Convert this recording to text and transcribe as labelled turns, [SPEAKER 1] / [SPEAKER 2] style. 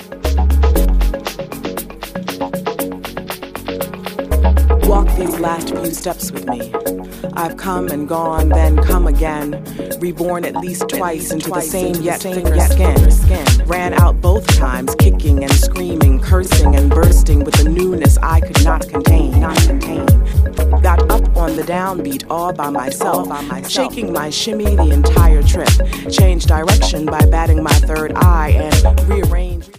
[SPEAKER 1] Walk these last few steps with me. I've come and gone, then come again. Reborn at least twice into the same yet thicker skin. Ran out both times, kicking and screaming, cursing and bursting with a newness I could not contain. Got up on the downbeat all by myself, shaking my shimmy the entire trip. Changed direction by batting my third eye and rearranged.